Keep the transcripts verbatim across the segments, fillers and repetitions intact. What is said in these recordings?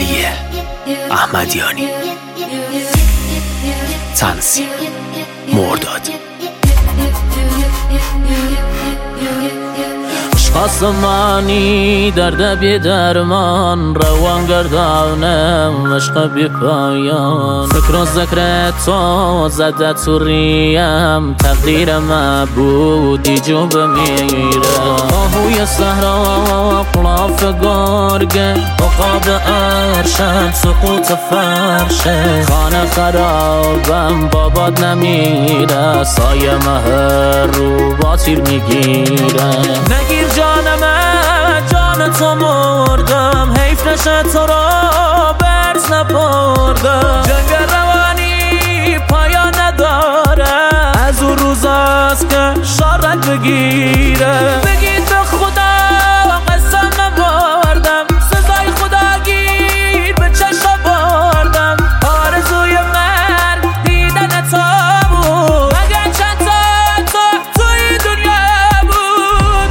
احمدیانی. تنظیم مرداد. آسمانی درد بی درمان، روان گردانم عشق بی پایان. فکر و ذکر تو زده تو ریم، تقدیر معبودی جو بمیره. آهوی صحرا قلاف گرگه، عقاب ارشد سقوط فرشه. خانه خرابم بابات نمیره، سایه مهر رو با تیر میگیره. نگیر جانم جان تو مردم، حیف نشه تو را برز نبردم. جنگ روانی پایان نداره، از اون روزاست که شارت بگیره. بگید به خدا قسم نبردم، سزای خدا گیر به چشم بردم. آرزوی من دیدن تو بود، مگر چند تا تو توی دنیا بود.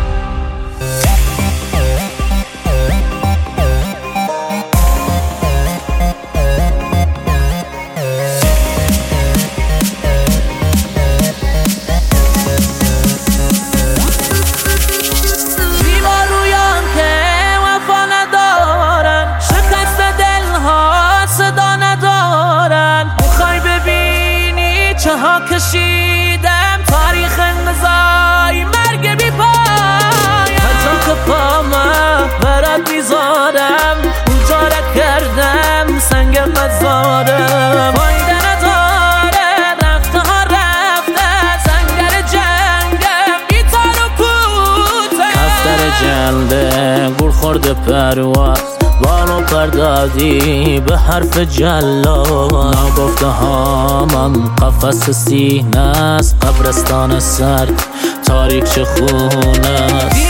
ها کشیدم تاریخ انقضای مرگ بی پای. حتی که پامه برات میذارم، اونجا را کردم سنگ مزارم. فایده نداره رفته ها رفته، سنگر جنگم بی تار و پوته. کفتر جلده گل خورده پرواز، بالو پردادی به حرف جلاد. نگفته ها من قفس سینه است، قبرستان سرد تاریک چه خونه است.